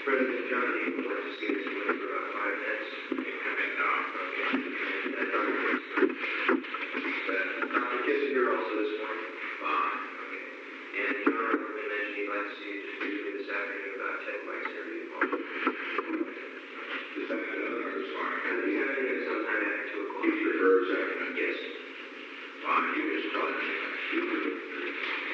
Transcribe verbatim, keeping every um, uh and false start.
President John Lee would like to see this one for about five minutes. And, uh, Okay. And uh, Doctor Kissinger. Doctor Kissinger also this morning. fine. Okay. And John Ortman mentioned he'd like to see you just briefly this afternoon about Ted White's interview. This afternoon or this morning? And this afternoon sometime after two o'clock. You prefer this afternoon? Yes. Fine, you just tell me.